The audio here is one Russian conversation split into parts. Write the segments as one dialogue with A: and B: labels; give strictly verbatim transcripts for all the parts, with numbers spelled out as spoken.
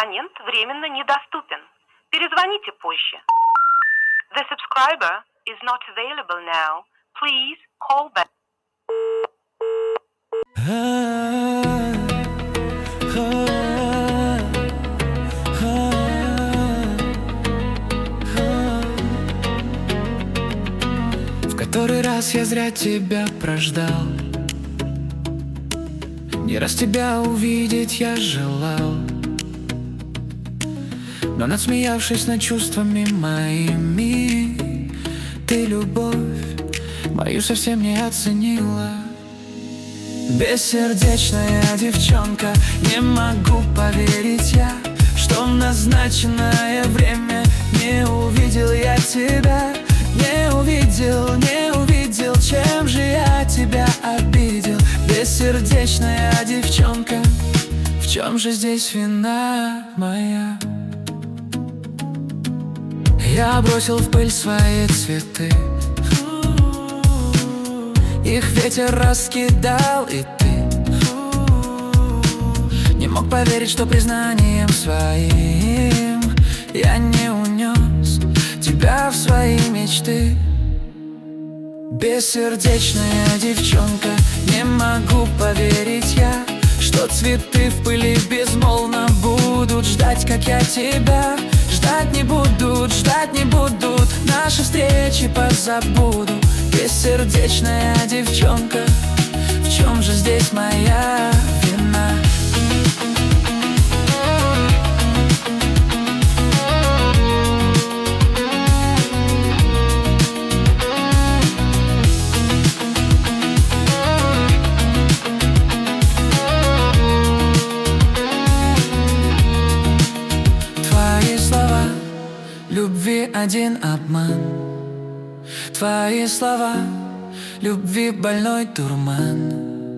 A: Абонент временно недоступен. Перезвоните позже. The subscriber is not available now. Please call back.
B: В который раз я зря тебя прождал. Не раз тебя увидеть я желал, но надсмеявшись над чувствами моими, ты любовь мою совсем не оценила. Бессердечная девчонка, не могу поверить я, что в назначенное время не увидел я тебя. Не увидел, не увидел, чем же я тебя обидел. Бессердечная девчонка, в чем же здесь вина моя? Я бросил в пыль свои цветы, их ветер раскидал, и ты не мог поверить, что признанием своим я не унес тебя в свои мечты. Бессердечная девчонка, не могу поверить я, что цветы в пыли безмолвно будут ждать, как я тебя. Ждать не будут, ждать не будут, наши встречи позабуду. Бессердечная девчонка, в чем же здесь моя вина? Любви один обман, твои слова, любви больной дурман.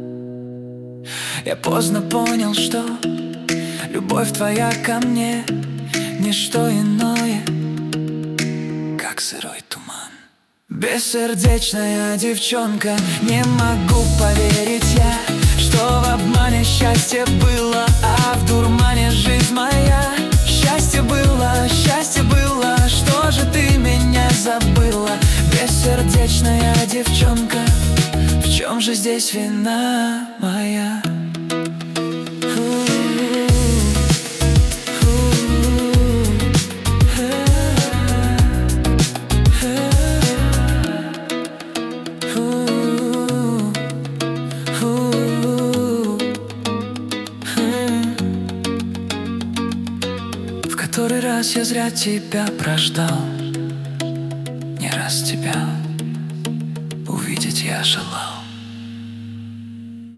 B: Я поздно понял, что любовь твоя ко мне не что иное, как сырой туман. Бессердечная девчонка, не могу поверить я, что в обмане счастье было, а в дурмане жизнь моя. Счастье было, счастье было, что же ты меня забыла? Бессердечная девчонка, в чем же здесь вина моя? В который раз я зря тебя прождал, не раз тебя увидеть я желал.